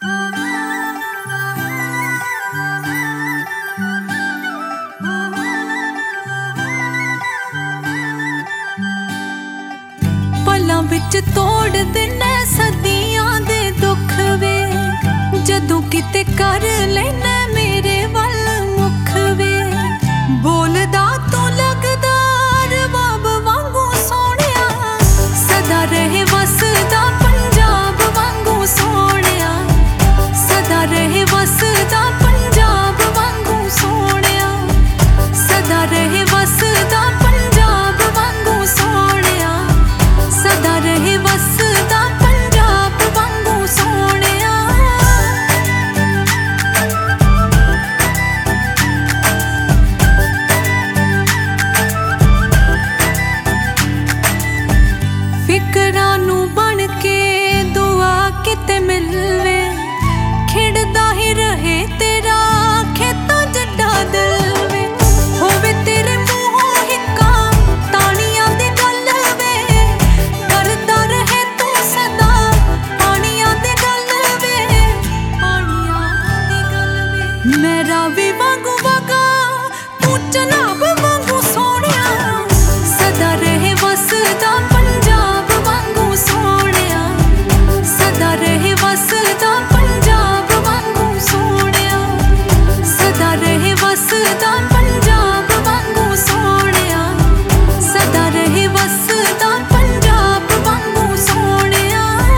पलां विच तोड़ दिने सदियां दे दुख वे, जदों किते कर लैना मेरे वल मुख वे। बोलदा तू लगदा रबाब वांगू सोहणिया, सदा रहे वसदा पंजाब वांगू सोहणिया, सदा रहे वसदा पंजाब वांगू सोहणिया, सदा रहे वसदा पंजाब वांगू सोहणिया, सदा रहे वसदा पंजाब वांगू सोहणिया। फिकरां नूं बन के दुआ किते मिलवे, खिड़दा ही रहे तेरा खेतां जड्डा दिल वे। होवे तेरे मूहों हिक्का ताणियां दी गल वे, करदा रहे तू सदा पाणियां दी गल वे, पाणियां दी गल वे। मैं रावी वांगू वगा तू चनाब वांगू सोहणिया, सदा रहे वसदा पंजाब वांगू सोहणिया, सदा रहे वसदा पंजाब वांगू सोहणिया, सदा रहे वसदा पंजाब वांगू सोहणिया, सदा रहे वसदा पंजाब वांगू सोहणिया।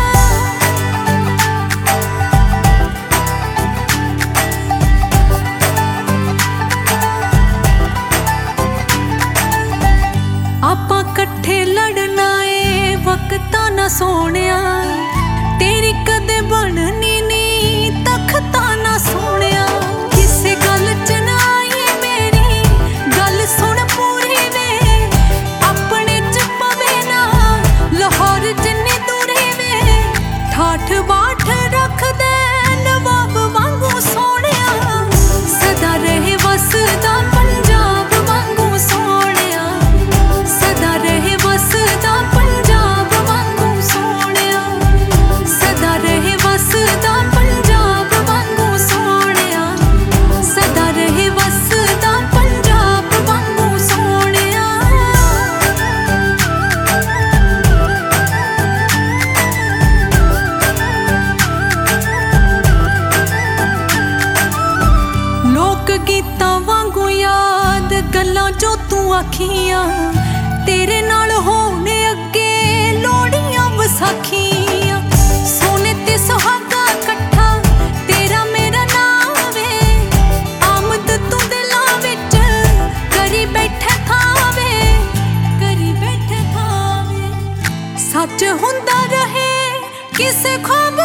आपां कट्ठे लड़ना ए वक्तां ना सोहणिया, तेरी कदे बननी नी तख्तां ना सोहणिया। किसे गल च ना आई मेरी गल सुन पूरी वे, अपने च पवे ना लाहौर जिन्नी दूरी वे। ठाठ बाठ रख दे नवाब वांगू सोहणिया, सदा रहे वसदा पंजाब वांगू सोहणिया, सदा रहे वसदा पंजाब वांगू सोहणिया, सदा रहे वसदा पंजाब वांगू सोहणिया, सदा रहे वसदा पंजाब वांगू सोहणिया। लोक गीतां वांगू याद गल्लां जो तू आखियां, तेरे नाल होने अगे लोड़ियां वसाखियां। सोने ते सुहागा कट्ठा तेरा मेरा नाम वे, आमद तू दिलां विच करी बैठे थावे, करी बैठे थावे। सच हुंदा रहे किसे ख्वाब